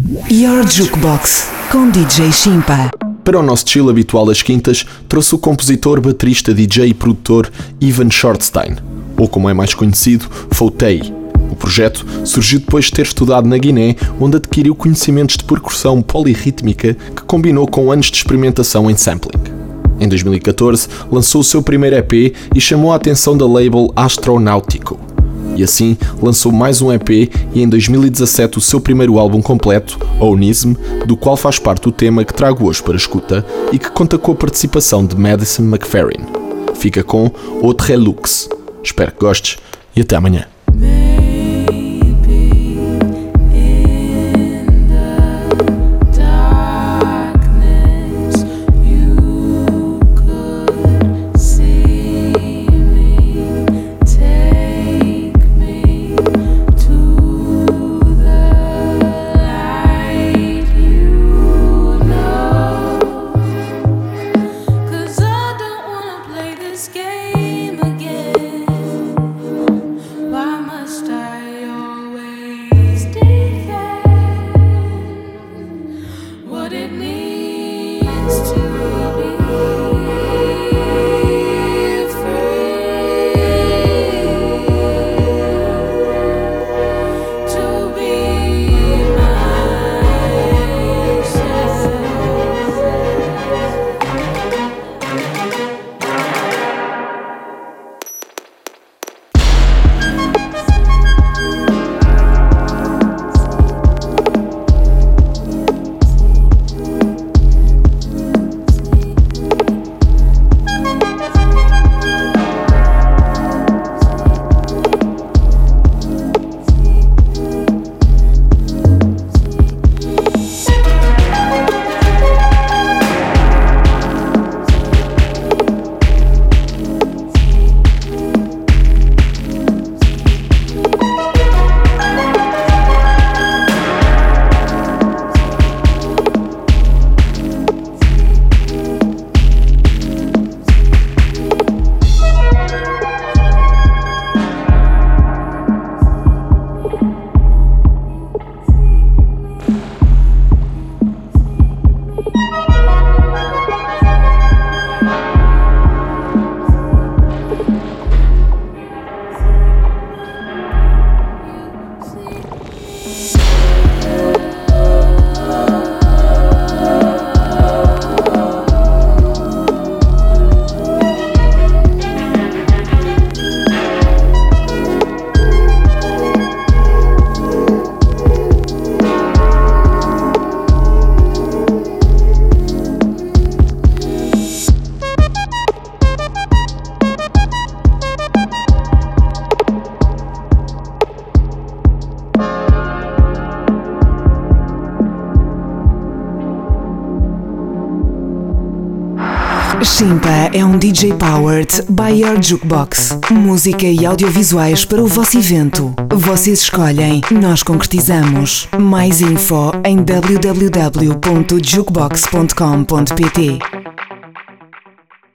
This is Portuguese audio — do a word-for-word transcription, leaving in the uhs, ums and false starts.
Your Jukebox com D J Shimpa. Para o nosso chill habitual das quintas, trouxe o compositor, baterista, D J e produtor Ivan Shortstein, ou como é mais conhecido, Foutei. O projeto surgiu depois de ter estudado na Guiné, onde adquiriu conhecimentos de percussão polirrítmica que combinou com anos de experimentação em sampling. Em dois mil e catorze, lançou o seu primeiro E P e chamou a atenção da label Astronautico. E assim, lançou mais um E P e em dois mil e dezassete o seu primeiro álbum completo, Onism, do qual faz parte o tema que trago hoje para escuta e que conta com a participação de Madison McFerrin. Fica com Autre Lux. Espero que gostes e até amanhã. Shimpa é um D J powered by Your Jukebox. Música e audiovisuais para o vosso evento. Vocês escolhem, nós concretizamos. Mais info em w w w ponto jukebox ponto com ponto p t.